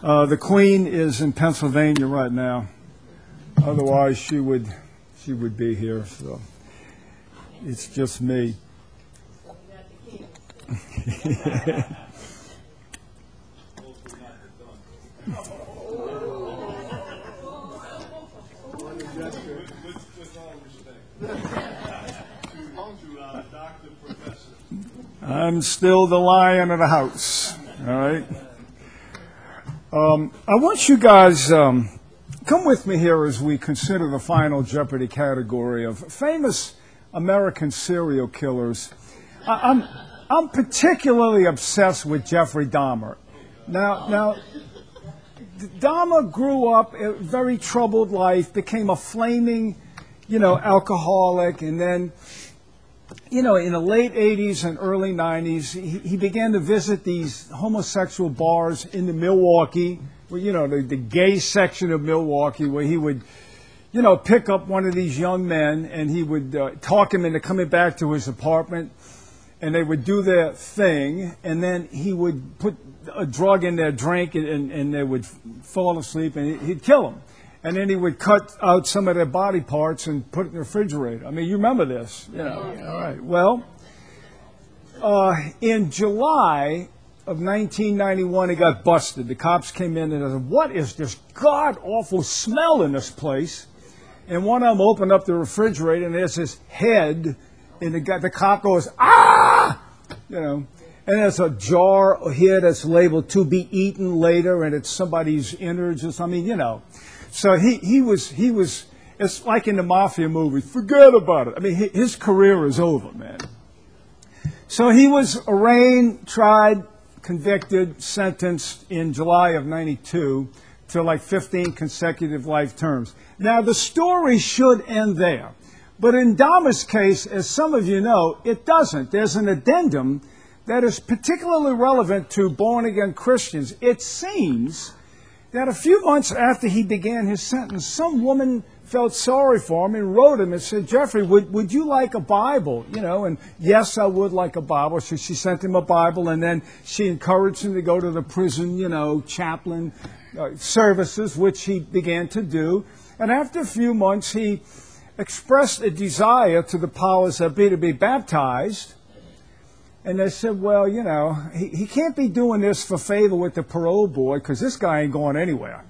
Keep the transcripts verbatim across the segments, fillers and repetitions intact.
Uh, the Queen is in Pennsylvania right now. Otherwise, she would she would be here. So it's just me. I'm still the lion of the house. All right. Um, I want you guys um, come with me here as we consider the final Jeopardy category of famous American serial killers. I, I'm I'm particularly obsessed with Jeffrey Dahmer. Now now. Dahmer grew up a very troubled life, became a flaming, you know, alcoholic, and then, you know, in the late eighties and early nineties, he, he began to visit these homosexual bars in the Milwaukee, where, you know, the, the gay section of Milwaukee, where he would, you know, pick up one of these young men, and he would uh, talk him into coming back to his apartment, and they would do their thing, and then he would put a drug in their drink, and, and, and they would fall asleep, and he'd kill them. And then he would cut out some of their body parts and put it in the refrigerator. I mean, you remember this. You know. All right. Well, uh, in July of nineteen ninety-one, he got busted. The cops came in and said, "What is this god-awful smell in this place?" And one of them opened up the refrigerator, and there's this head, and the, guy, the cop goes, "Ah!" You know. And there's a jar here that's labeled to be eaten later, and it's somebody's innards or something, you know. So he, he was, he was, it's like in the mafia movie, forget about it. I mean, his career is over, man. So he was arraigned, tried, convicted, sentenced in July of ninety-two to like fifteen consecutive life terms. Now, the story should end there. But in Dahmer's case, as some of you know, it doesn't. There's an addendum that is particularly relevant to born-again Christians. It seems that a few months after he began his sentence, some woman felt sorry for him and wrote him and said, "Jeffrey, would, would you like a Bible?" You know, and yes, I would like a Bible. So she sent him a Bible, and then she encouraged him to go to the prison, you know, chaplain uh, services, which he began to do. And after a few months, he expressed a desire to the powers that be to be baptized. And they said, well, you know, he, he can't be doing this for favor with the parole board because this guy ain't going anywhere.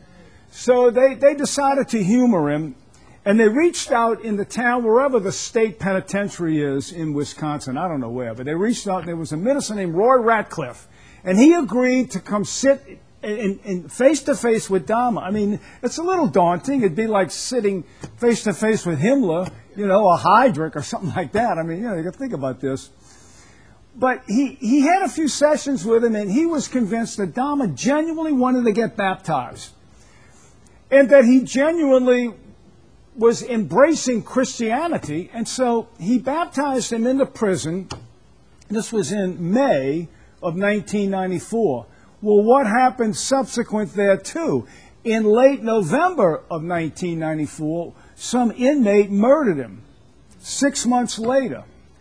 So they, they decided to humor him, and they reached out in the town, wherever the state penitentiary is in Wisconsin. I don't know where, but they reached out, and there was a minister named Roy Ratcliffe, and he agreed to come sit in, in face-to-face with Dahmer. I mean, it's a little daunting. It'd be like sitting face-to-face with Himmler, you know, or Heydrich or something like that. I mean, you know, you got to think about this. But he, he had a few sessions with him, and he was convinced that Dahmer genuinely wanted to get baptized, and that he genuinely was embracing Christianity. And so he baptized him in the prison. This was in May of nineteen ninety-four. Well, what happened subsequent thereto? In late November of nineteen ninety-four, some inmate murdered him six months later.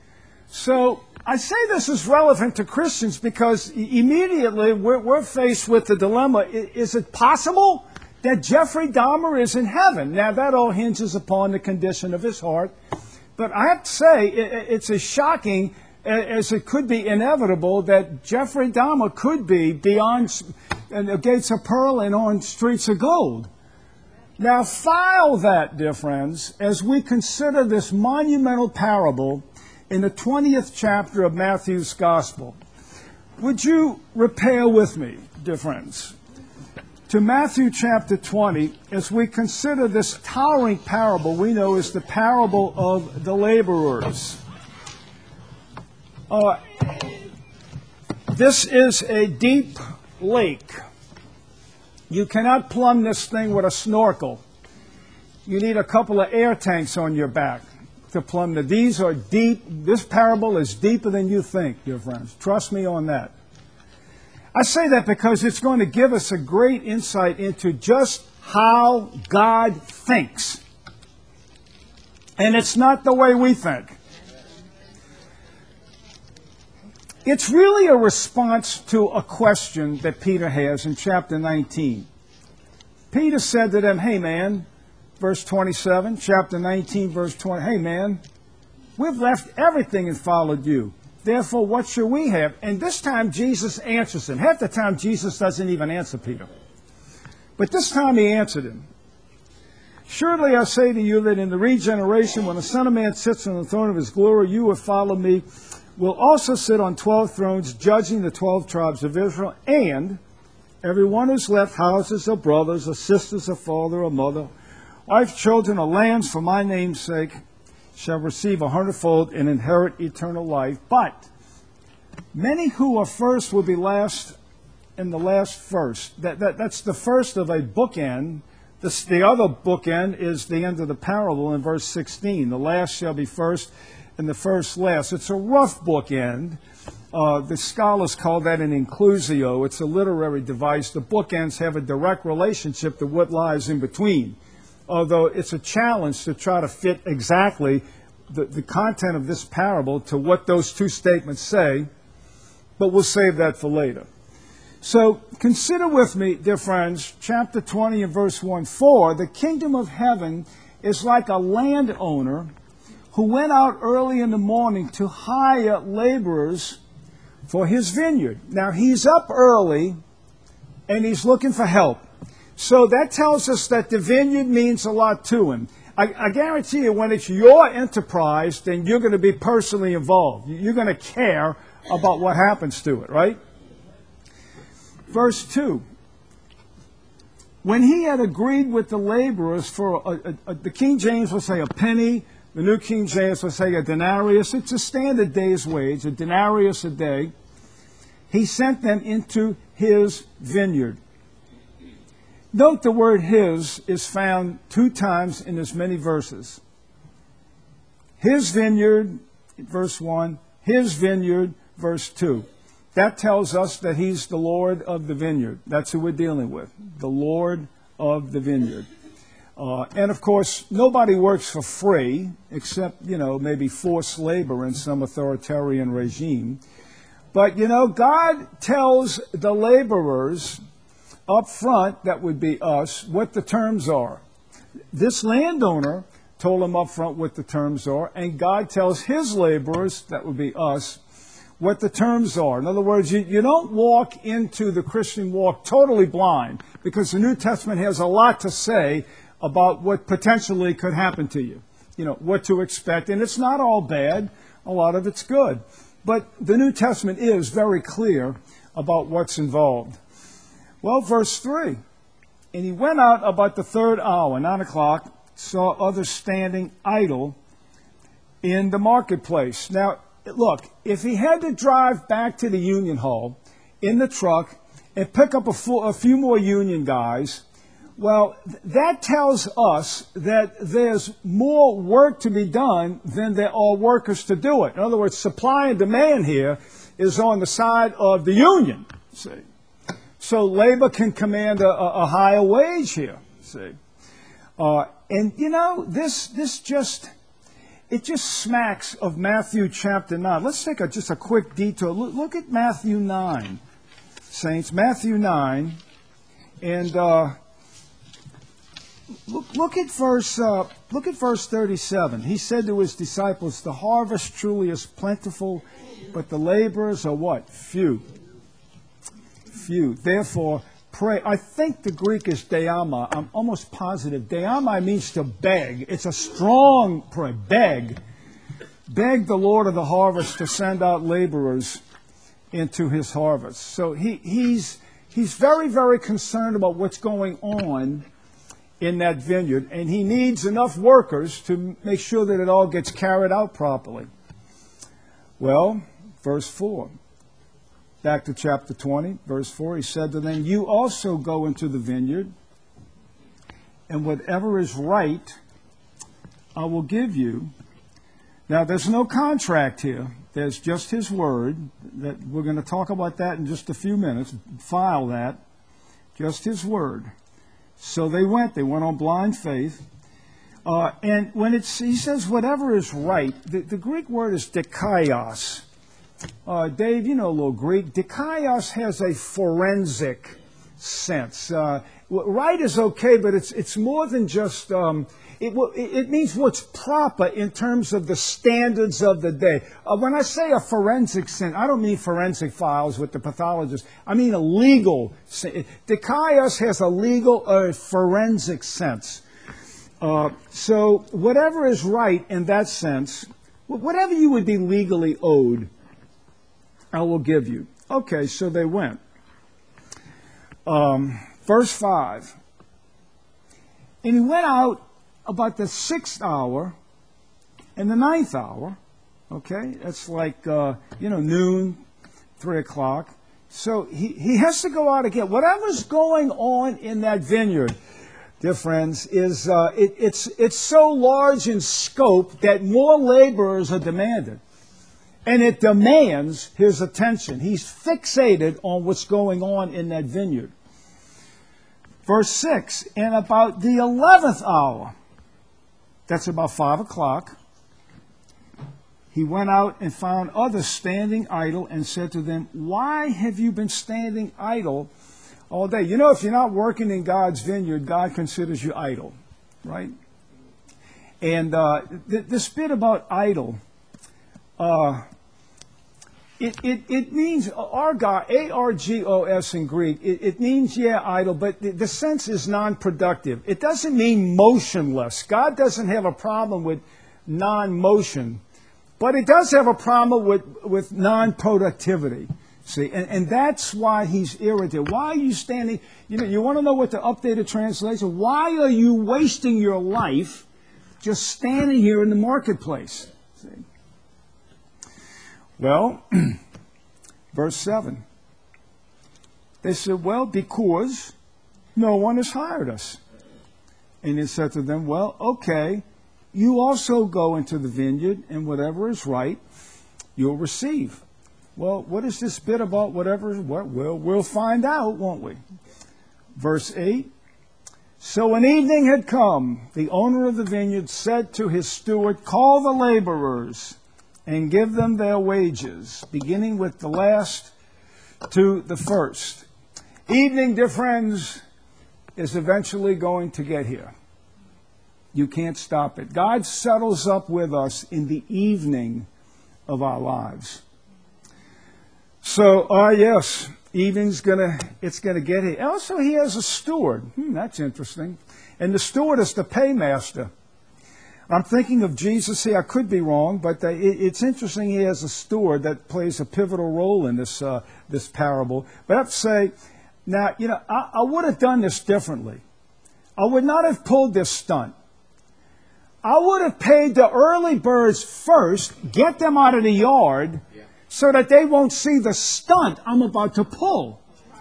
So I say this is relevant to Christians because immediately we're, we're faced with the dilemma, is it possible that Jeffrey Dahmer is in heaven? Now, that all hinges upon the condition of his heart. But I have to say, it's as shocking as it could be inevitable that Jeffrey Dahmer could be beyond the gates of pearl and on streets of gold. Now, file that, dear friends, as we consider this monumental parable in the twentieth chapter of Matthew's Gospel. Would you repair with me, dear friends, to Matthew chapter twenty as we consider this towering parable we know is the parable of the laborers. Uh, this is a deep lake. You cannot plumb this thing with a snorkel. You need a couple of air tanks on your back to plumb the. These are deep. This parable is deeper than you think, dear friends. Trust me on that. I say that because it's going to give us a great insight into just how God thinks. And it's not the way we think. It's really a response to a question that Peter has in chapter nineteen. Peter said to them, hey man, verse twenty-seven, chapter nineteen, verse twenty, hey man, we've left everything and followed you. Therefore, what shall we have? And this time Jesus answers him. Half the time Jesus doesn't even answer Peter. But this time he answered him. Surely I say to you that in the regeneration, when the Son of Man sits on the throne of his glory, you who follow me will also sit on twelve thrones, judging the twelve tribes of Israel, and everyone who's left houses or brothers or sisters or father or mother, wife, children, or lands for my name's sake, shall receive a hundredfold and inherit eternal life. But many who are first will be last, and the last first. That, that, that's the first of a bookend. This, the other bookend is the end of the parable in verse sixteen. The last shall be first, and the first last. It's a rough bookend. Uh, the scholars call that an inclusio. It's a literary device. The bookends have a direct relationship to what lies in between, although it's a challenge to try to fit exactly the, the content of this parable to what those two statements say, but we'll save that for later. So consider with me, dear friends, chapter twenty and verse one, for the kingdom of heaven is like a landowner who went out early in the morning to hire laborers for his vineyard. Now he's up early and he's looking for help. So that tells us that the vineyard means a lot to him. I, I guarantee you when it's your enterprise, then you're going to be personally involved. You're going to care about what happens to it, right? Verse two. When he had agreed with the laborers for, a, a, a, the King James will say a penny, the New King James will say a denarius. It's a standard day's wage, a denarius a day. He sent them into his vineyard. Note the word his is found two times in as many verses. His vineyard, verse one, his vineyard, verse two. That tells us that he's the Lord of the vineyard. That's who we're dealing with, the Lord of the vineyard. Uh, and of course, nobody works for free except, you know, maybe forced labor in some authoritarian regime. But, you know, God tells the laborers up front, that would be us, what the terms are. This landowner told them up front what the terms are, and God tells his laborers, that would be us, what the terms are. In other words, you, you don't walk into the Christian walk totally blind, because the New Testament has a lot to say about what potentially could happen to you, you know, what to expect. And it's not all bad. A lot of it's good. But the New Testament is very clear about what's involved. Well, verse three, and he went out about the third hour, nine o'clock, saw others standing idle in the marketplace. Now, look, if he had to drive back to the Union Hall in the truck and pick up a, full, a few more Union guys, well, that tells us that there's more work to be done than there are workers to do it. In other words, supply and demand here is on the side of the union, see. So labor can command a, a higher wage here, see. Uh, and, you know, this this just, it just smacks of Matthew chapter nine. Let's take a, just a quick detour. Look, look at Matthew nine, saints. Matthew nine, and uh, look, look at verse uh, look at verse thirty-seven. He said to his disciples, "The harvest truly is plentiful, but the laborers are what? Few." Few. Therefore, pray. I think the Greek is deama. I'm almost positive. Deama means to beg. It's a strong prayer. Beg. Beg the Lord of the harvest to send out laborers into his harvest. So he, he's, he's very, very concerned about what's going on in that vineyard, and he needs enough workers to make sure that it all gets carried out properly. Well, verse four. Back to chapter twenty, verse four, he said to them, "You also go into the vineyard, and whatever is right, I will give you." Now, there's no contract here. There's just his word. That we're going to talk about that in just a few minutes. File that. Just his word. So they went. They went on blind faith. Uh, and when it's, he says whatever is right, the, the Greek word is dikaios. uh, Dave, you know a little Greek. Dikaios has a forensic sense. Uh, right is okay, but it's it's more than just. Um, it, it means what's proper in terms of the standards of the day. Uh, when I say a forensic sense, I don't mean forensic files with the pathologist. I mean a legal sense. Dikaios has a legal or forensic sense. Uh, so whatever is right in that sense, whatever you would be legally owed, I will give you. Okay, so they went. Um, verse five. And he went out about the sixth hour and the ninth hour. Okay, that's like, uh, you know, noon, three o'clock. So he, he has to go out again. Whatever's going on in that vineyard, dear friends, is uh, it, it's, it's so large in scope that more laborers are demanded. And it demands his attention. He's fixated on what's going on in that vineyard. Verse six, and about the eleventh hour, that's about five o'clock, he went out and found others standing idle and said to them, why have you been standing idle all day? You know, if you're not working in God's vineyard, God considers you idle, right? And uh, th- this bit about idle, uh, It, it, it means, argos, A R G O S in Greek, it, it means, yeah, idle, but the, the sense is non-productive. It doesn't mean motionless. God doesn't have a problem with non-motion, but it does have a problem with, with non-productivity. See, and, and that's why he's irritated. Why are you standing, you know, you want to know what the updated translation, why are you wasting your life just standing here in the marketplace? See? Well, verse seven. They said, well, because no one has hired us. And he said to them, well, okay, you also go into the vineyard, and whatever is right, you'll receive. Well, what is this bit about whatever is what? Well, we'll find out, won't we? Verse eight. So when evening had come, the owner of the vineyard said to his steward, call the laborers and give them their wages, beginning with the last to the first. Evening, dear friends, is eventually going to get here. You can't stop it. God settles up with us in the evening of our lives. So, ah, uh, yes, evening's gonna, it's gonna get here. Also, he has a steward. Hmm, that's interesting. And the steward is the paymaster. I'm thinking of Jesus here. I could be wrong, but uh, it, it's interesting he has a steward that plays a pivotal role in this uh, this parable. But I have to say, now, you know, I, I would have done this differently. I would not have pulled this stunt. I would have paid the early birds first, get them out of the yard, yeah, so that they won't see the stunt I'm about to pull.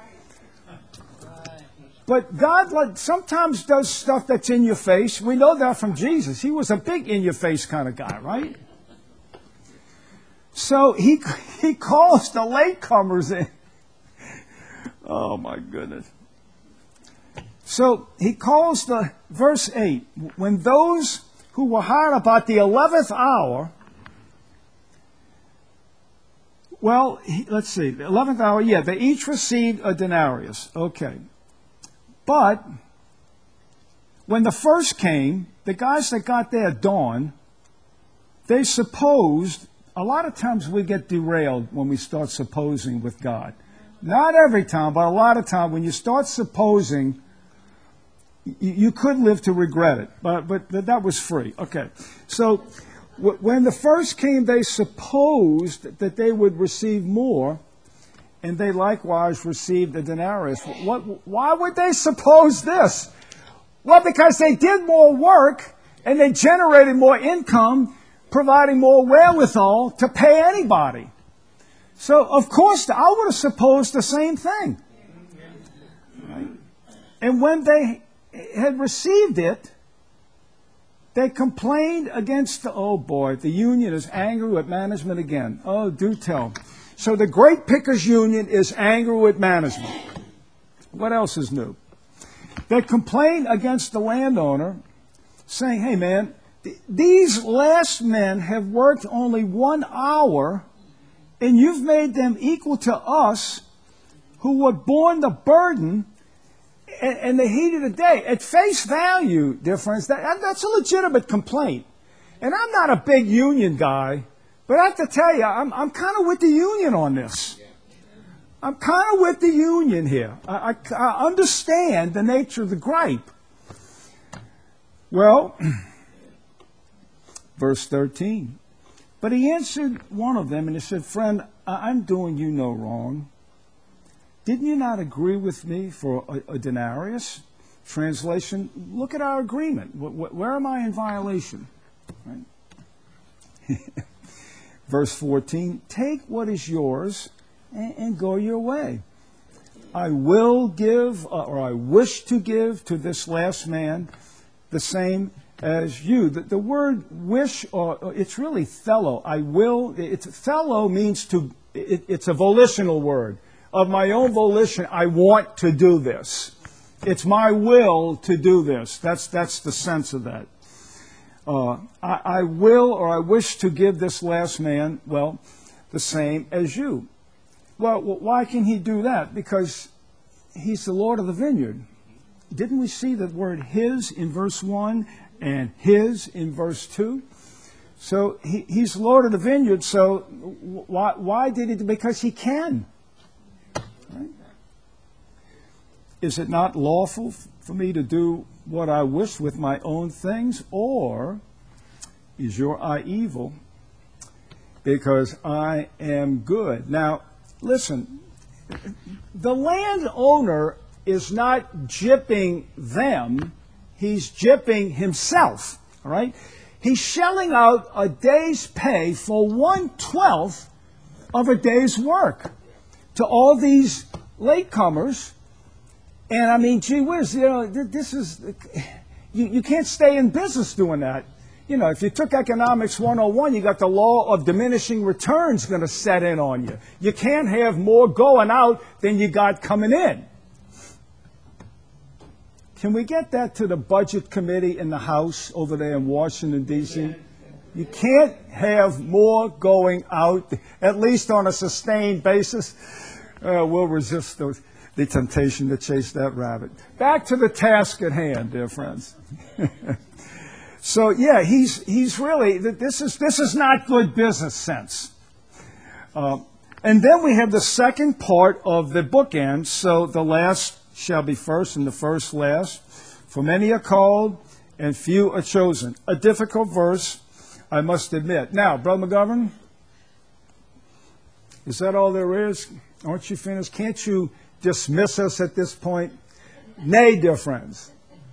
But God like, sometimes does stuff that's in your face. We know that from Jesus. He was a big in-your-face kind of guy, right? So he he calls the latecomers in. Oh, my goodness. So he calls the, verse eight, when those who were hired about the eleventh hour, well, let's see, the eleventh hour, yeah, they each received a denarius. Okay. But when the first came, the guys that got there at dawn, they supposed, a lot of times we get derailed when we start supposing with God. Not every time, but a lot of time when you start supposing, you, you could live to regret it. But, but that was free. Okay. So w- when the first came, they supposed that they would receive more, and they likewise received a denarius. What, why would they suppose this? Well, because they did more work and they generated more income, providing more wherewithal to pay anybody. So, of course, I would have supposed the same thing. Right? And when they had received it, they complained against the, oh boy, the union is angry with management again. Oh, do tell. So the Grape Pickers Union is angry with management. What else is new? They complain against the landowner, saying, hey man, th- these last men have worked only one hour and you've made them equal to us who were borne the burden and, and the heat of the day. At face value, dear friends, that, that's a legitimate complaint. And I'm not a big union guy, but I have to tell you, I'm, I'm kind of with the union on this. I'm kind of with the union here. I, I, I understand the nature of the gripe. Well, verse thirteen. But he answered one of them and he said, friend, I'm doing you no wrong. Didn't you not agree with me for a, a denarius? Translation, look at our agreement. Where am I in violation? Right? Verse fourteen, take what is yours and, and go your way. I will give, uh, or I wish to give to this last man the same as you. The, the word wish, or it's really thello. I will, it's thello means to, it, it's a volitional word. Of my own volition, I want to do this. It's my will to do this. That's, that's the sense of that. Uh, I, I will, or I wish to give this last man, well, the same as you. Well, why can he do that? Because he's the Lord of the vineyard. Didn't we see the word his in verse one and his in verse two? So he, he's Lord of the vineyard, so why, why did he? Because he can. Right? Is it not lawful for me to do what I wish with my own things? Or is your eye evil because I am good? Now, listen, the landowner is not gypping them, he's gypping himself, all right? He's shelling out a day's pay for one-twelfth of a day's work to all these latecomers. And I mean, gee whiz, you know, this is, you, you can't stay in business doing that. You know, if you took Economics one oh one, you got the law of diminishing returns going to set in on you. You can't have more going out than you got coming in. Can we get that to the Budget Committee in the House over there in Washington, D C? You can't have more going out, at least on a sustained basis. Uh, we'll resist those, the temptation to chase that rabbit. Back to the task at hand, dear friends. So, yeah, he's, he's really, this is, this is not good business sense. Uh, and then we have the second part of the bookend. So the last shall be first and the first last. For many are called and few are chosen. A difficult verse, I must admit. Now, Brother McGovern, is that all there is? Aren't you finished? Can't you dismiss us at this point? Nay, dear friends.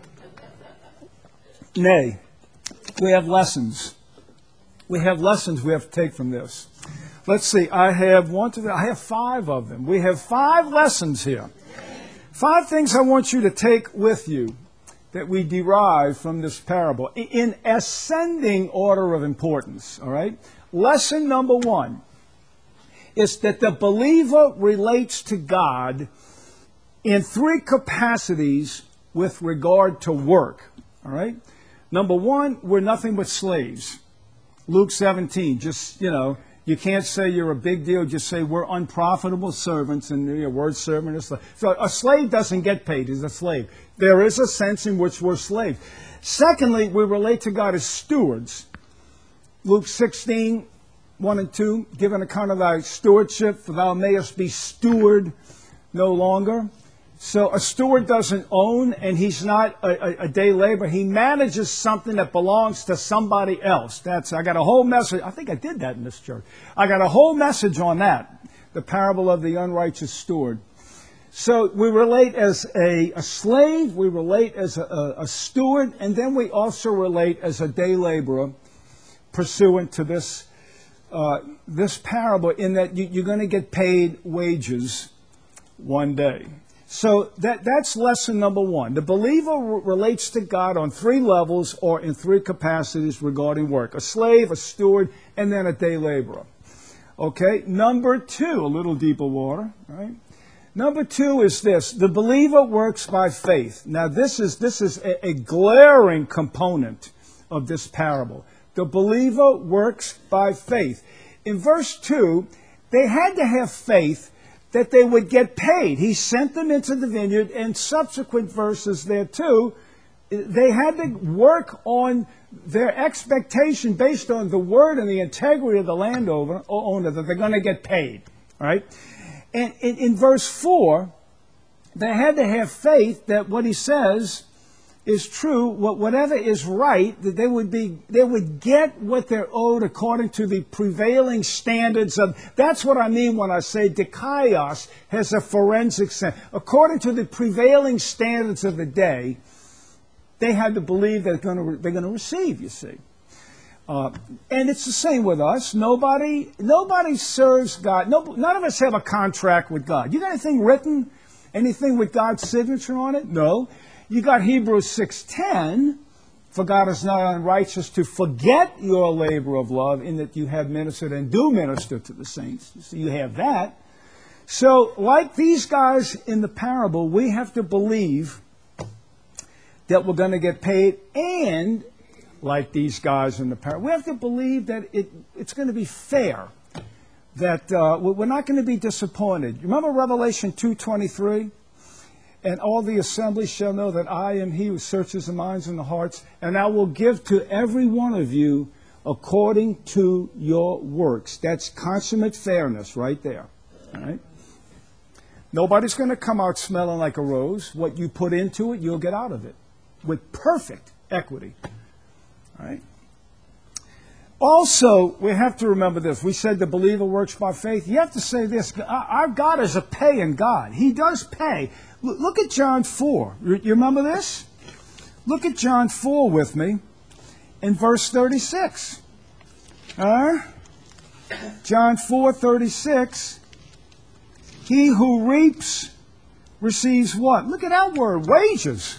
Nay. We have lessons. We have lessons we have to take from this. Let's see. I have one, two, I have five of them. We have five lessons here. Five things I want you to take with you that we derive from this parable in ascending order of importance. All right. Lesson number one is that the believer relates to God in three capacities with regard to work. All right. Number one, we're nothing but slaves. Luke seventeen, just, you know, you can't say you're a big deal, just say we're unprofitable servants, and your word servant is slave. So a slave doesn't get paid, he's a slave. There is a sense in which we're slaves. Secondly, we relate to God as stewards. Luke sixteen, one and two, give an account of thy stewardship, for thou mayest be steward no longer. So a steward doesn't own, and he's not a, a, a day laborer. He manages something that belongs to somebody else. That's, I got a whole message. I think I did that in this church. I got a whole message on that, the parable of the unrighteous steward. So we relate as a, a slave, we relate as a, a, a steward, and then we also relate as a day laborer pursuant to this, uh, this parable, in that you, you're going to get paid wages one day. So that, that's lesson number one. The believer r- relates to God on three levels or in three capacities regarding work. A slave, a steward, and then a day laborer. Okay, number two, a little deeper water. Right? Number two is this. The believer works by faith. Now this is, this is a, a glaring component of this parable. The believer works by faith. In verse two, they had to have faith that they would get paid. He sent them into the vineyard, and subsequent verses there too, they had to work on their expectation based on the word and the integrity of the landowner owner that they're going to get paid. All right? And in, in verse four, they had to have faith that what he says is true, whatever is right, that they would be, they would get what they're owed according to the prevailing standards of. That's what I mean when I say dikaios has a forensic sense. According to the prevailing standards of the day, they had to believe they're going to they're going to receive. You see, uh, and it's the same with us. Nobody nobody serves God. No, none of us have a contract with God. You got anything written? Anything with God's signature on it? No. You got Hebrews six ten, for God is not unrighteous to forget your labor of love in that you have ministered and do minister to the saints. So you have that. So like these guys in the parable, we have to believe that we're going to get paid, and like these guys in the parable, we have to believe that it, it's going to be fair, that uh, we're not going to be disappointed. Remember Revelation two twenty-three? And all the assembly shall know that I am he who searches the minds and the hearts, and I will give to every one of you according to your works. That's consummate fairness right there. All right? Nobody's going to come out smelling like a rose. What you put into it, you'll get out of it with perfect equity. All right? Also, we have to remember this. We said the believer works by faith. You have to say this. Our God is a paying God. He does pay. Look at John four. You remember this? Look at John four with me in verse thirty-six. All right? John four thirty-six. He who reaps receives what? Look at that word, wages.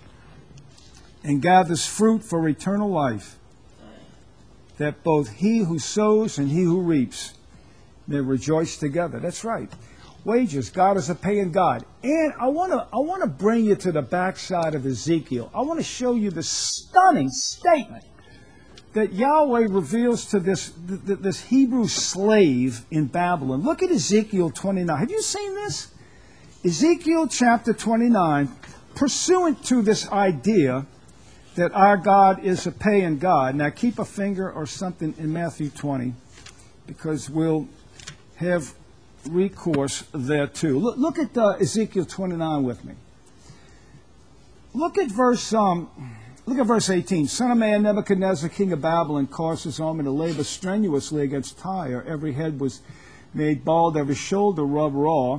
And gathers fruit for eternal life, that both he who sows and he who reaps may rejoice together. That's right. Wages. God is a paying God. And I want to I want to bring you to the backside of Ezekiel. I want to show you the stunning statement that Yahweh reveals to this, this Hebrew slave in Babylon. Look at Ezekiel twenty-nine. Have you seen this? Ezekiel chapter twenty-nine, pursuant to this idea that our God is a paying God. Now keep a finger or something in Matthew twenty, because we'll have recourse there too. Look, look at uh, Ezekiel twenty-nine with me. Look at verse um, look at verse eighteen. Son of man, Nebuchadnezzar, king of Babylon, caused his army to labor strenuously against Tyre. Every head was made bald, every shoulder rubbed raw.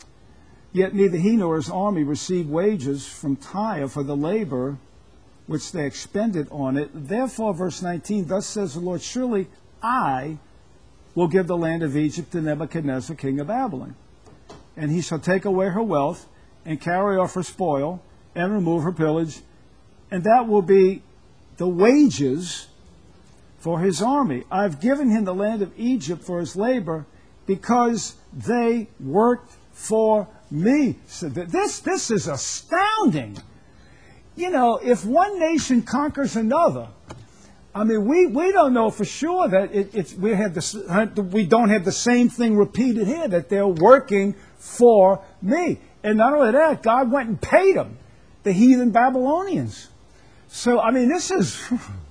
Yet neither he nor his army received wages from Tyre for the labor which they expended on it. Therefore, verse nineteen, thus says the Lord, surely I will give the land of Egypt to Nebuchadnezzar, king of Babylon. And he shall take away her wealth, and carry off her spoil, and remove her pillage. And that will be the wages for his army. I've given him the land of Egypt for his labor, because they worked for me. So this, this is astounding. You know, if one nation conquers another, I mean, we, we don't know for sure that it, it's, we, have the, we don't have the same thing repeated here, that they're working for me. And not only that, God went and paid them, the heathen Babylonians. So, I mean, this is,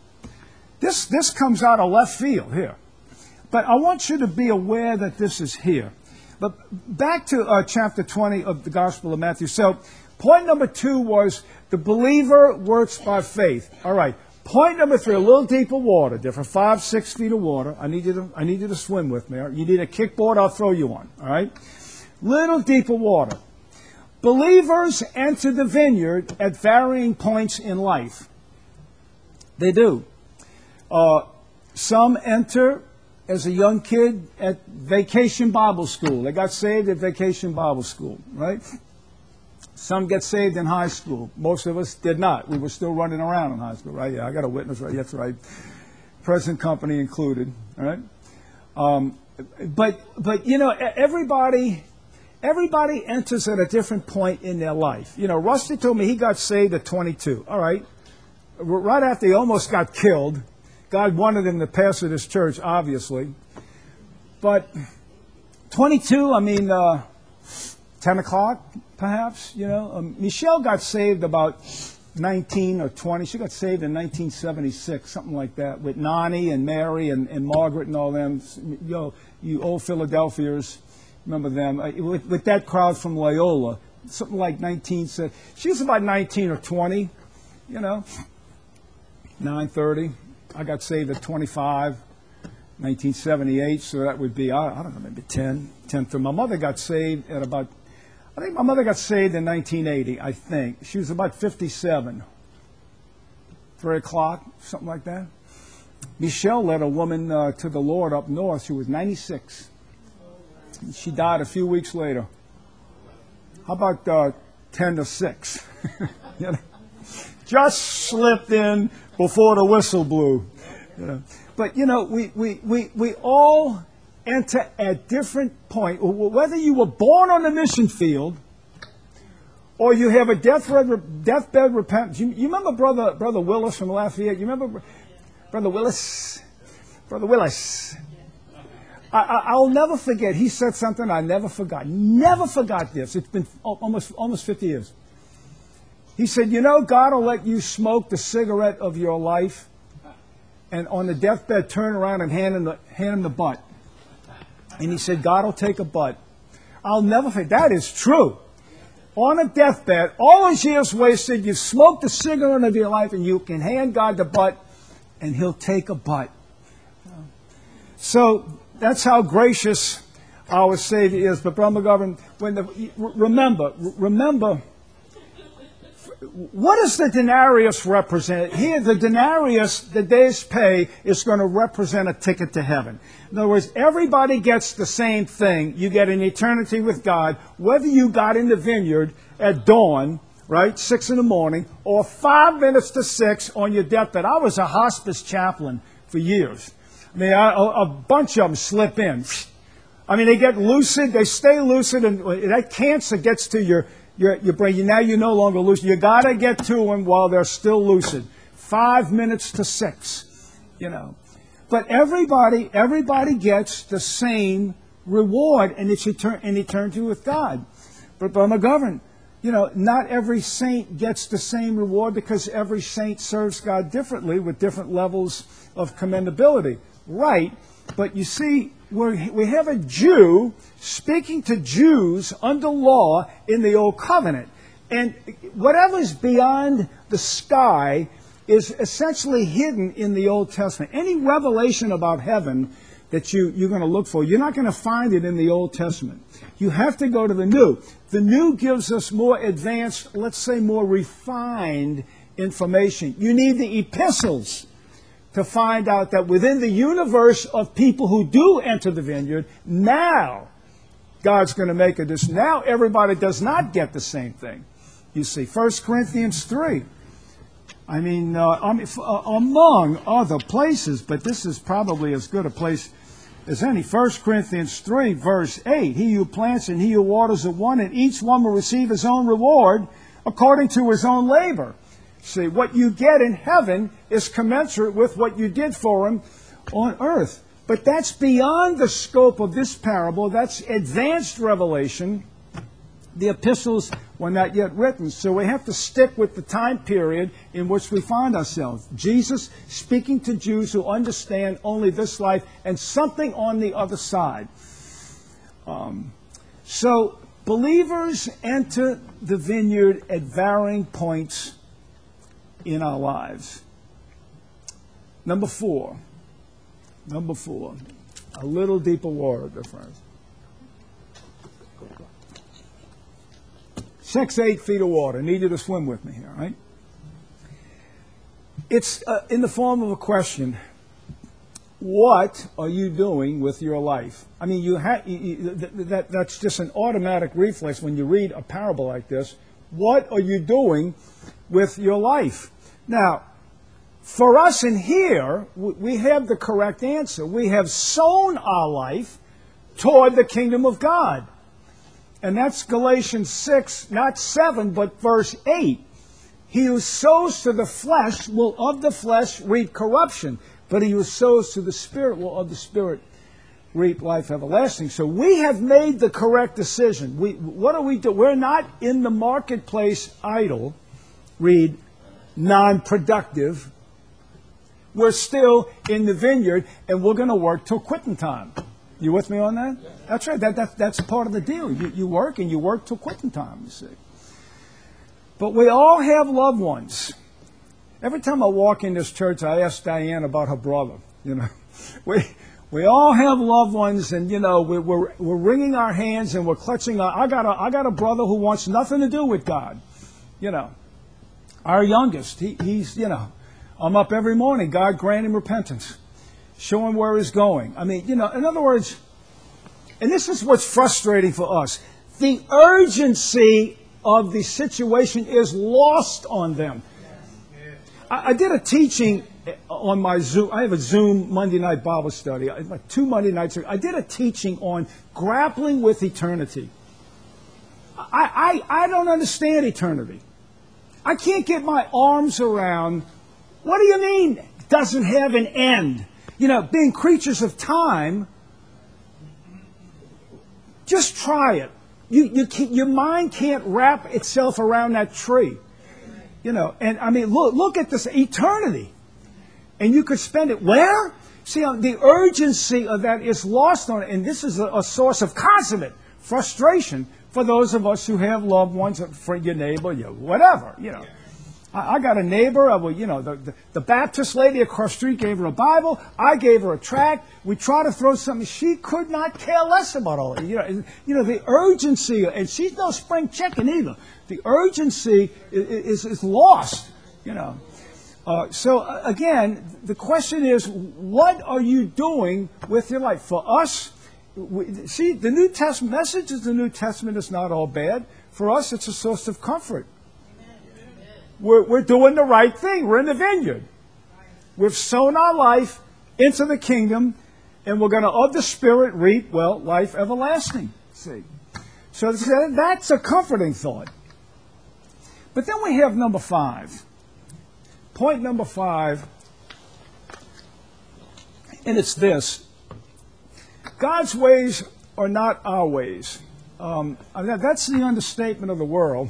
this, this comes out of left field here. But I want you to be aware that this is here. But back to uh, chapter twenty of the Gospel of Matthew. So, point number two was the believer works by faith. All right. Point number three, a little deeper water, different five, six feet of water. I need you to, I need you to swim with me. You need a kickboard, I'll throw you one. All right? Little deeper water. Believers enter the vineyard at varying points in life. They do. Uh, some enter as a young kid at vacation Bible school. They got saved at vacation Bible school, right? Some get saved in high school. Most of us did not. We were still running around in high school, right? Yeah, I got a witness, right? That's right. Present company included, all right? Um, but, but, you know, everybody, everybody enters at a different point in their life. You know, Rusty told me he got saved at twenty-two. All right. Right after he almost got killed. God wanted him to pastor this church, obviously. But twenty-two, I mean, uh, ten o'clock, perhaps, you know. Um, Michelle got saved about nineteen or twenty. She got saved in nineteen seventy-six, something like that, with Nani and Mary and, and Margaret and all them. You know, you old Philadelphians, remember them, uh, with, with that crowd from Loyola, something like nineteen. She was about nineteen or twenty, you know, nine thirty. I got saved at twenty-five, nineteen seventy-eight, so that would be, I, I don't know, maybe ten, ten. My mother got saved at about, I think my mother got saved in nineteen eighty, I think. She was about fifty-seven. Three o'clock, something like that. Michelle led a woman uh, to the Lord up north. She was ninety-six. She died a few weeks later. How about uh, ten to six? You know? Just slipped in before the whistle blew. You know? But, you know, we, we, we, we all enter at different point. Whether you were born on the mission field or you have a deathbed, deathbed repentance. You, you remember Brother, Brother Willis from Lafayette? You remember Brother Willis? Brother Willis. I, I, I'll never forget. He said something I never forgot. Never forgot this. It's been almost, almost fifty years. He said, you know, God will let you smoke the cigarette of your life and on the deathbed turn around and hand him the, hand him the butt. And he said, God will take a butt. I'll never forget. That is true. On a deathbed, all those years wasted, you smoked the cigarette of your life and you can hand God the butt and he'll take a butt. So that's how gracious our Savior is. But Brother McGovern, when the, remember, remember, what does the denarius represent? Here, the denarius, the day's pay, is going to represent a ticket to heaven. In other words, everybody gets the same thing. You get an eternity with God, whether you got in the vineyard at dawn, right, six in the morning, or five minutes to six on your deathbed. I was a hospice chaplain for years. I mean, I, a, a bunch of them slip in. I mean, they get lucid, they stay lucid, and that cancer gets to your Your, your brain. Now you're no longer lucid. You got to get to them while they're still lucid. Five minutes to six, you know. But everybody, everybody gets the same reward in its etern- in eternity with God. But Brother McGovern, you know, not every saint gets the same reward because every saint serves God differently with different levels of commendability. Right, but you see, we're, we have a Jew speaking to Jews under law in the Old Covenant. And whatever's beyond the sky is essentially hidden in the Old Testament. Any revelation about heaven that you, you're going to look for, you're not going to find it in the Old Testament. You have to go to the New. The New gives us more advanced, let's say more refined information. You need the epistles to find out that within the universe of people who do enter the vineyard, now God's going to make a decision. Now everybody does not get the same thing. You see, First Corinthians three. I mean, uh, among other places, but this is probably as good a place as any. First Corinthians three, verse eight. He who plants and he who waters are one, and each one will receive his own reward according to his own labor. See, what you get in heaven is commensurate with what you did for him on earth. But that's beyond the scope of this parable. That's advanced revelation. The epistles were not yet written, so we have to stick with the time period in which we find ourselves. Jesus speaking to Jews who understand only this life and something on the other side. Um, so believers enter the vineyard at varying points in our lives. Number four. Number four. A little deeper water, dear friends. Six, eight feet of water. Need you to swim with me here, right? It's uh, in the form of a question. What are you doing with your life? I mean, you ha- you, that, that's just an automatic reflex when you read a parable like this. What are you doing with your life? Now, for us in here, we have the correct answer. We have sown our life toward the kingdom of God. And that's Galatians six, not seven, but verse eight. He who sows to the flesh will of the flesh reap corruption, but he who sows to the Spirit will of the Spirit reap life everlasting. So we have made the correct decision. We, what do we do? We're not in the marketplace idle, read, non-productive. We're still in the vineyard, and we're going to work till quitting time. You with me on that? Yeah. That's right. That, that, that's part of the deal. You, you work, and you work till quitting time, you see. But we all have loved ones. Every time I walk in this church, I ask Diane about her brother. You know, we we all have loved ones, and you know, we, we're we're wringing our hands and we're clutching. Our, I got a I got a brother who wants nothing to do with God. You know, our youngest, he, he's you know, I'm up every morning. God grant him repentance, show him where he's going. I mean, you know, in other words, and this is what's frustrating for us: the urgency of the situation is lost on them. I, I did a teaching on my Zoom. I have a Zoom Monday night Bible study. Like two Monday nights. I did a teaching on grappling with eternity. I, I, I don't understand eternity. I can't get my arms around, what do you mean it doesn't have an end? You know, being creatures of time, just try it. You, you can't, your mind can't wrap itself around that tree. You know, and I mean, look, look at this eternity. And you could spend it where? See, the urgency of that is lost on it. And this is a, a source of consummate frustration for those of us who have loved ones, for your neighbor, your whatever, you know. I, I got a neighbor, I, well, you know, the, the, the Baptist lady across the street gave her a Bible. I gave her a tract. We tried to throw something. She could not care less about all of it. You know, and, you know, the urgency, and she's no spring chicken either. The urgency is, is, is lost, you know. Uh, so, uh, again, the question is, what are you doing with your life? For us, we, see, the New Testament message of the New Testament is not all bad. For us, it's a source of comfort. We're, we're doing the right thing. We're in the vineyard. We've sown our life into the kingdom, and we're going to, of the Spirit, reap, well, life everlasting. See? So that's a comforting thought. But then we have number five. Point number five, and it's this. God's ways are not our ways. Um, that's the understatement of the world.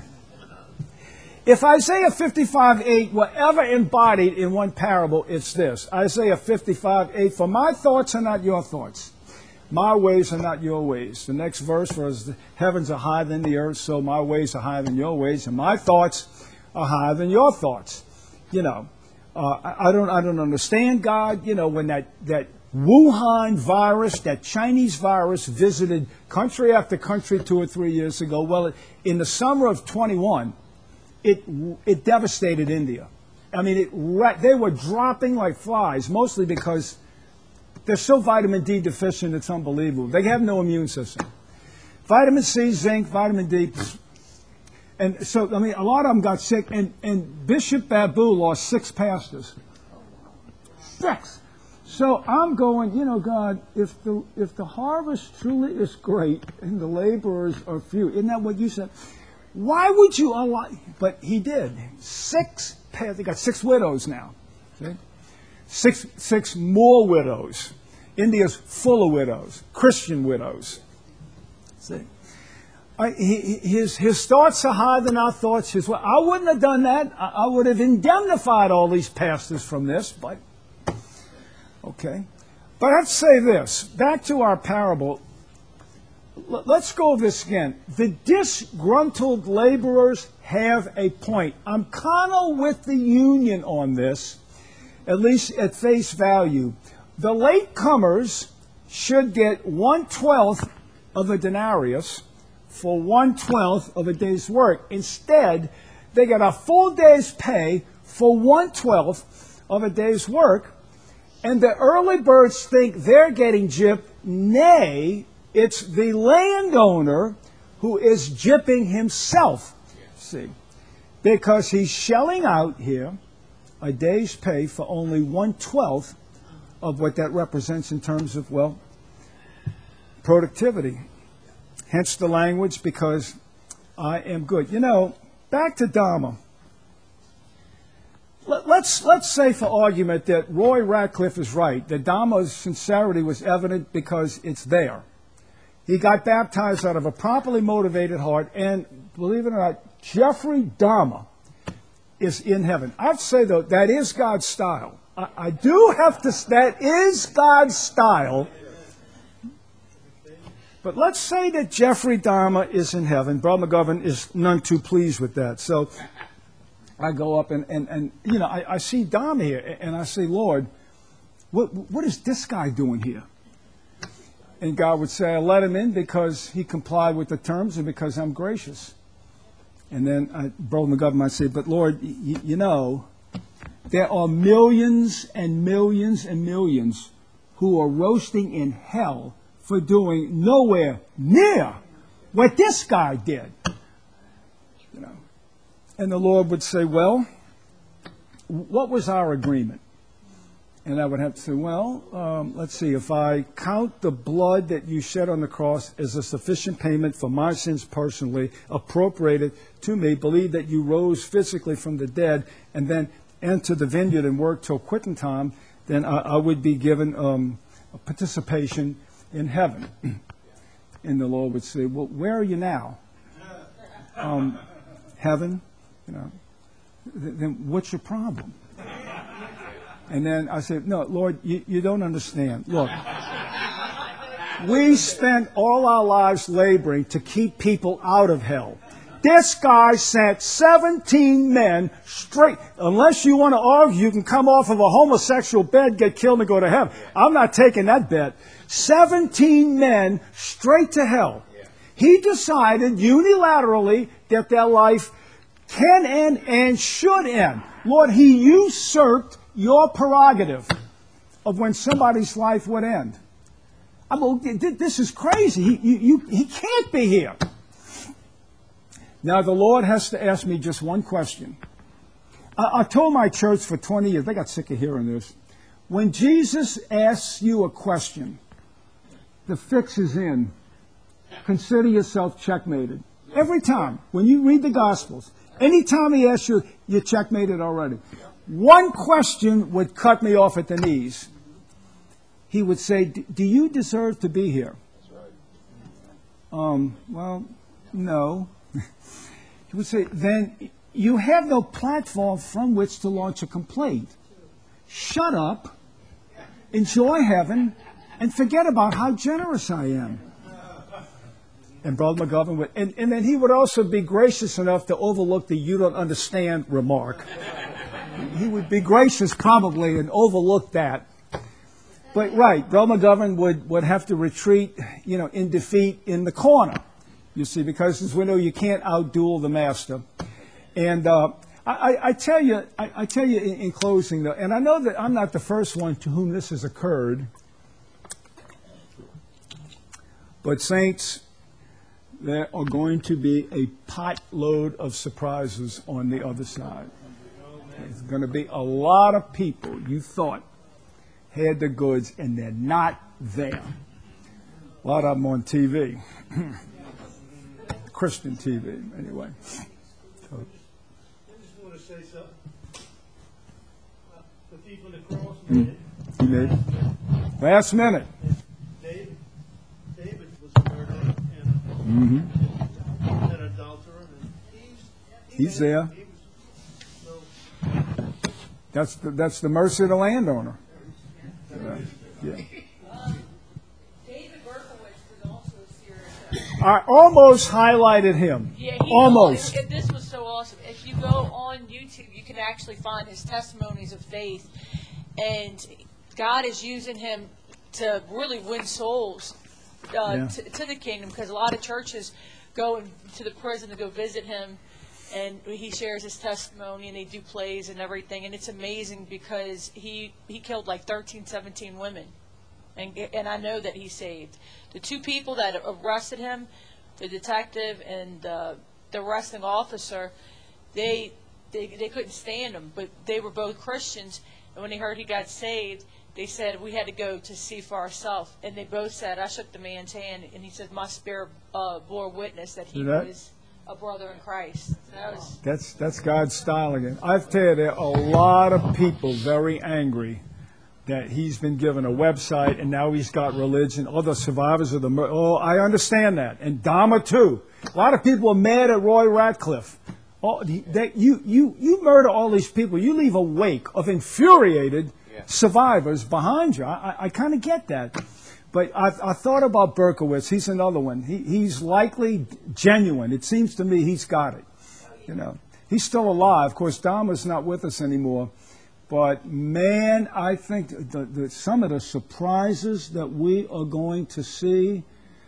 If Isaiah fifty-five eight were ever embodied in one parable, it's this. Isaiah fifty-five eight, for my thoughts are not your thoughts. My ways are not your ways. The next verse, for as the heavens are higher than the earth, so my ways are higher than your ways, and my thoughts are higher than your thoughts. You know, uh, I, I don't I don't understand God. You know, when that, that Wuhan virus, that Chinese virus visited country after country two or three years ago, well, in the summer of twenty-one, it it devastated India. I mean, it, they were dropping like flies, mostly because they're so vitamin D deficient, it's unbelievable. They have no immune system. Vitamin C, zinc, vitamin D. And so, I mean, a lot of them got sick, and, and Bishop Babu lost six pastors. Six. So I'm going, you know, God, if the if the harvest truly is great and the laborers are few, isn't that what you said? Why would you allow? But he did. Six pastors. They got six widows now. See? Six, six more widows. India's full of widows, Christian widows. See? I, he, his, his thoughts are higher than our thoughts. His, well, I wouldn't have done that. I, I would have indemnified all these pastors from this, but, okay. But let's say this. Back to our parable. L- let's go over this again. The disgruntled laborers have a point. I'm kind of with the union on this, at least at face value. The latecomers should get one-twelfth of a denarius for one-twelfth of a day's work. Instead, they get a full day's pay for one-twelfth of a day's work, and the early birds think they're getting gypped. Nay, it's the landowner who is gypping himself, see, because he's shelling out here a day's pay for only one-twelfth of what that represents in terms of, well, productivity. Hence the language, because I am good. You know, back to Dharma. let, let's let's say for argument that Roy Ratcliffe is right, that Dahmer's sincerity was evident because it's there. He got baptized out of a properly motivated heart, and believe it or not, Jeffrey Dahmer is in heaven. I have to say, though, that is God's style. I, I do have to, that is God's style. But let's say that Jeffrey Dahmer is in heaven. Brother McGovern is none too pleased with that. So I go up and, and, and you know, I, I see Dahmer here, and I say, Lord, what, what is this guy doing here? And God would say, I let him in because he complied with the terms and because I'm gracious. And then I, Brother McGovern might say, but Lord, y- you know, there are millions and millions and millions who are roasting in hell for doing nowhere near what this guy did. You know. And the Lord would say, well, what was our agreement? And I would have to say, well, um, let's see, if I count the blood that you shed on the cross as a sufficient payment for my sins personally, appropriated to me, believe that you rose physically from the dead, and then enter the vineyard and work till quitting time, then I, I would be given um, a participation in heaven. And the Lord would say, well, where are you now? Um, heaven? You know, th- then what's your problem? And then I said, no, Lord, you, you don't understand. Look, we spent all our lives laboring to keep people out of hell. This guy sent seventeen men straight. Unless you want to argue, you can come off of a homosexual bed, get killed, and go to heaven. I'm not taking that bet. seventeen men straight to hell. He decided unilaterally that their life can end and should end. Lord, he usurped your prerogative of when somebody's life would end. I mean, this is crazy. He, you, you, he can't be here. Now, the Lord has to ask me just one question. I, I told my church for twenty years, they got sick of hearing this. When Jesus asks you a question, the fix is in. Consider yourself checkmated. Every time. When you read the Gospels, anytime he asks you, you're checkmated already. One question would cut me off at the knees. He would say, do you deserve to be here? Um, well, no. He would say, then you have no platform from which to launch a complaint. Shut up, enjoy heaven, and forget about how generous I am. And Brother McGovern would, and, and then he would also be gracious enough to overlook the you don't understand remark. He would be gracious probably and overlook that. But right, Brother McGovern would, would have to retreat, you know, in defeat in the corner, you see, because as we know, you can't outduel the master. And uh, I, I tell you, I, I tell you in, in closing, though, and I know that I'm not the first one to whom this has occurred, but saints, there are going to be a potload of surprises on the other side. There's going to be a lot of people you thought had the goods, and they're not there. A lot of them on T V. Christian T V, anyway. So. I just want to say something. The thief on the cross made it. He made it. Last minute. David, David was a murderer and Mm-hmm. an adulterer. And he's, he He's there. He was, so, That's the, that's the mercy of the landowner. Uh, yeah. David Berkowitz was also a serial I almost highlighted him. Yeah, he Almost. And this was so awesome. If you go on YouTube, you can actually find his testimonies of faith, and God is using him to really win souls uh, Yeah. to, to the kingdom, because a lot of churches go in, to the prison to go visit him, and he shares his testimony, and they do plays and everything, and it's amazing because he he killed like thirteen, seventeen women, and and I know that he saved. The two people that arrested him, the detective and uh, the arresting officer, they, they they couldn't stand him, but they were both Christians, and when they heard he got saved, they said, we had to go to see for ourselves, and they both said, I shook the man's hand, and he said, my spirit uh, bore witness that he See that? was a brother in Christ. That was That's that's God's style again. I tell you, there are a lot of people very angry that he's been given a website and now he's got religion. Oh, the survivors of the murder. Oh, I understand that. And Dahmer too. A lot of people are mad at Roy Ratcliffe. Oh, that you you you murder all these people. You leave a wake of infuriated survivors behind you. I, I, I kind of get that. But I, I thought about Berkowitz. He's another one. He, he's likely genuine. It seems to me he's got it. You know, he's still alive. Of course, Dahmer's not with us anymore. But man, I think the, the, some of the surprises that we are going to see,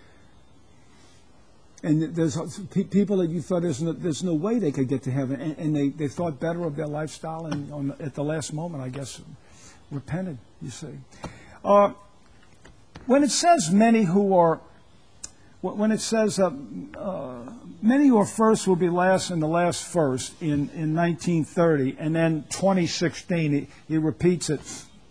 and there's people that you thought there's no, there's no way they could get to heaven, and, and they, they thought better of their lifestyle, and on, at the last moment, I guess, repented. You see. Uh, When it says many who are, when it says uh, uh, many who are first will be last and the last first in, in nineteen thirty, and then twenty sixteen, he, he repeats it.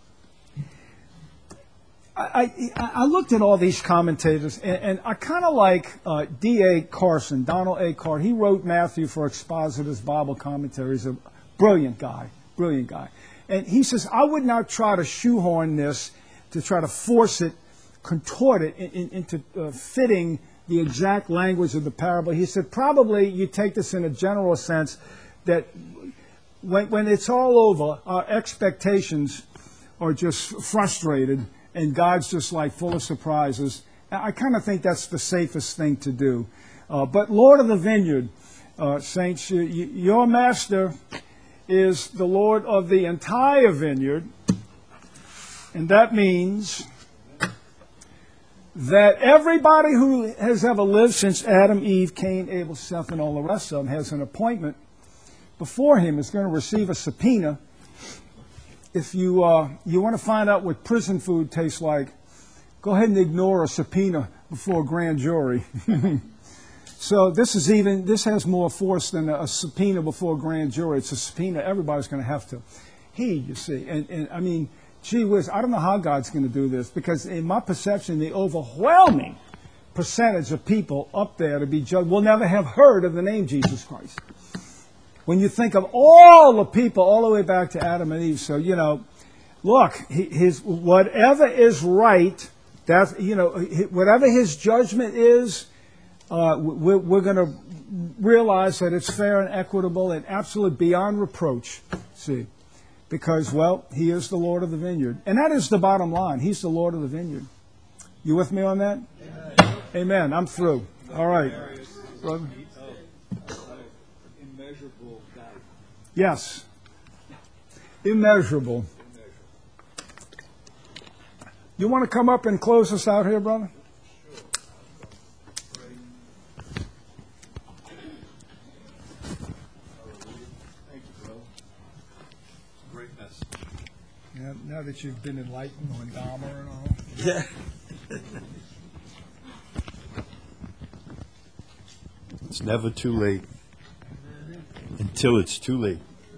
I, I, I looked at all these commentators, and, and I kind of like uh, D A Carson, Donald A. Carson. He wrote Matthew for Expositor's Bible Commentaries, a brilliant guy, brilliant guy. And he says, I would not try to shoehorn this, to try to force it, contort it in, in, into uh, fitting the exact language of the parable. He said, probably you take this in a general sense that when, when it's all over, our expectations are just frustrated and God's just like full of surprises. I kind of think that's the safest thing to do. Uh, but Lord of the Vineyard, uh, saints, you, you, your master is the Lord of the entire vineyard, and that means that everybody who has ever lived since Adam, Eve, Cain, Abel, Seth, and all the rest of them has an appointment before him, is going to receive a subpoena. If you uh, you want to find out what prison food tastes like, go ahead and ignore a subpoena before a grand jury. So this is even this has more force than a subpoena before a grand jury. It's a subpoena everybody's going to have to heed, you see. And, and I mean, gee whiz, I don't know how God's going to do this, because in my perception, the overwhelming percentage of people up there to be judged will never have heard of the name Jesus Christ. When you think of all the people all the way back to Adam and Eve, so, you know, look, his whatever is right, that's, you know, whatever his judgment is, uh, we're, we're going to realize that it's fair and equitable and absolute beyond reproach. See. Because, well, he is the Lord of the vineyard. And that is the bottom line. He's the Lord of the vineyard. You with me on that? Amen. Amen. I'm through. All right. Brother? Immeasurable value. Yes. Immeasurable. You want to come up and close us out here, brother? Now, now that you've been enlightened on Dahmer and all. Yeah. It's never too late until it's too late.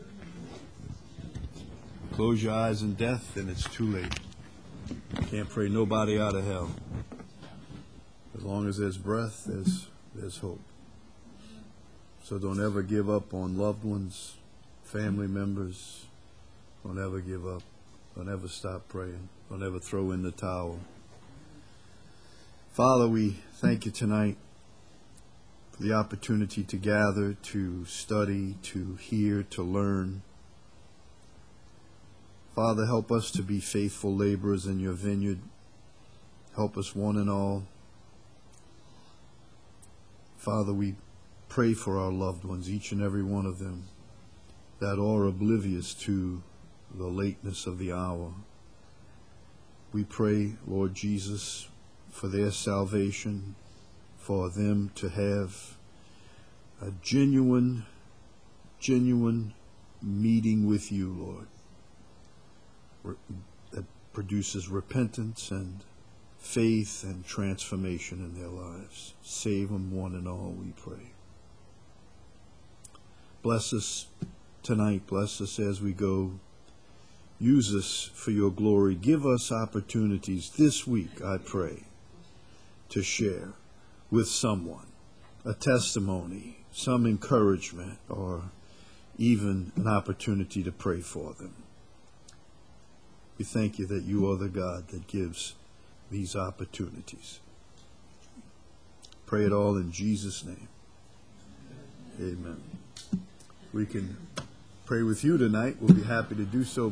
Close your eyes in death and it's too late. Can't pray nobody out of hell. As long as there's breath, there's there's hope. So don't ever give up on loved ones, family members. Don't ever give up. Don't ever stop praying. Don't ever throw in the towel. Father, we thank you tonight for the opportunity to gather, to study, to hear, to learn. Father, help us to be faithful laborers in your vineyard. Help us one and all. Father, we pray for our loved ones, each and every one of them, that are oblivious to the lateness of the hour. We pray, Lord Jesus, for their salvation, for them to have a genuine, genuine meeting with you, Lord, that produces repentance and faith and transformation in their lives. Save them one and all, we pray. Bless us tonight. Bless us as we go. Use us for your glory. Give us opportunities this week, I pray, to share with someone a testimony, some encouragement or even an opportunity to pray for them. We thank you that you are the God that gives these opportunities. Pray it all in Jesus' name. Amen. We can pray with you tonight. We'll be happy to do so.